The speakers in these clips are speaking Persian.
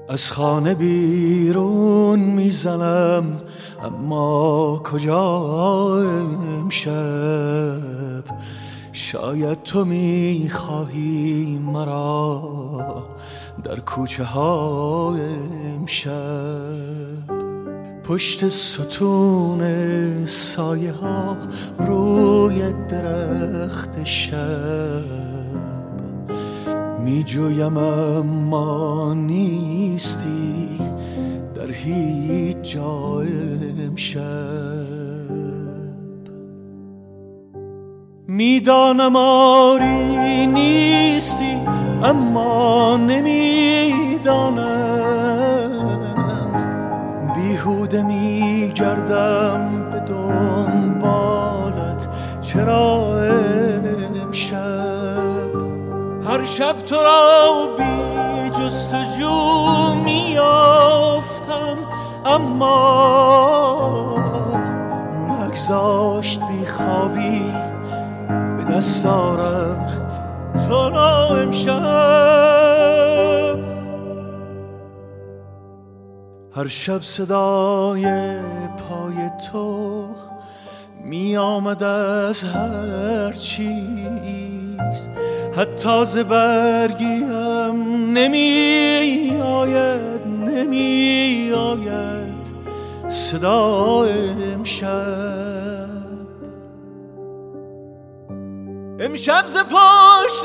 از خانه بیرون میزنم، اما کجا امشب؟ شاید تو میخواهی مرا در کوچه ها امشب. پشت ستون سایه ها روی درخت شب می جویم، اما نیستی در هیچ جا امشب. میدانم آری نیستی، اما نمیدانم. بیهوده میگردم به دنبالت، چرا امشب؟ هر شب تو را بی جستجو میافتم، اما نگذاشت بی خوابی به دست آرم تو را امشب. هر شب صدای پای تو می آمد از هر چیز، حتی ز برگیم نمی آید صدا امشب ز پشت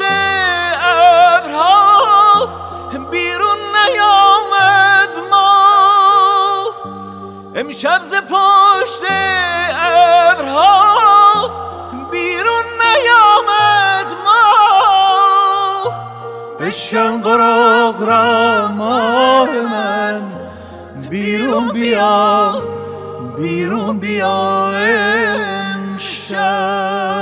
ابرها بیرون نیامد ماه. امشب ز پشت ابرها بیرون نیامد ماه. بشکن قراقرا ماه من، بیرون بیا امشب.